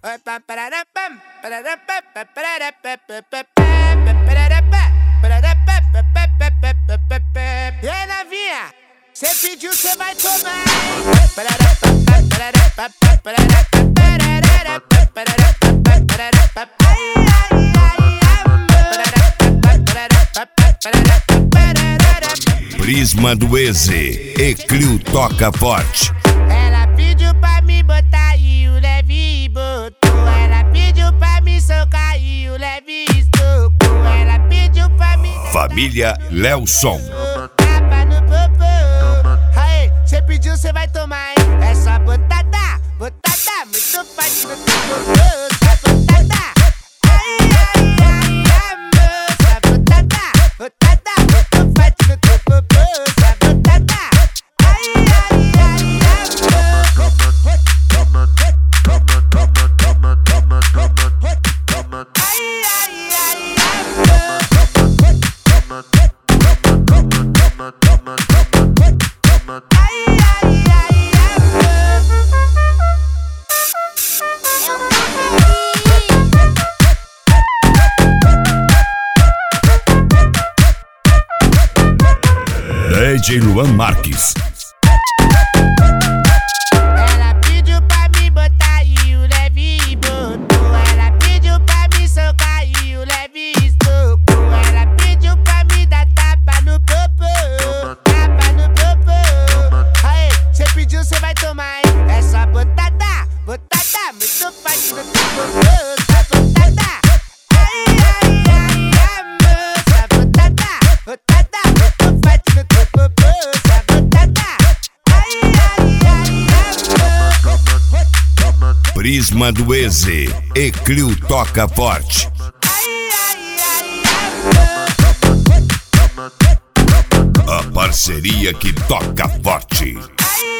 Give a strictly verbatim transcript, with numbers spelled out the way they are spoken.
E aí, novinha, cê pediu, cê vai tomar. Prisma do Eze, Eclio toca forte. Ela pediu pra me botar e o leve botou. Ela pediu pra me socar e o leve estocou. Ela pediu pra me... Família Lelson. Tapa no popô. Aê, cê pediu, cê vai tomar, hein? É só botada, botada, muito forte no teu popô. Só botada. Ai, ai, ai, amor. Só botada, botada, muito forte no teu popô. Só botada. Ai, ai, ai, amor. Ai, ai, ai, amor. Ai, ai, ai, D J Luan Marques. ela pediu pra me botar e o leve botou. Ela pediu pra me socar e o leve estocou. Ela pediu pra me dar tapa no popô. Tapa no popô. Aê, cê pediu, cê vai tomar, hein? É só botada, botada, muito forte no teu popô. Só botada. Ai, ai, ai, amor. Só botada, botada, muito forte no teu popô. Só botada. Ai, ai, ai, amor. Prisma do Eze, Eclio toca forte. Ai, ai, ai, amor. A parceria que toca forte. Ai,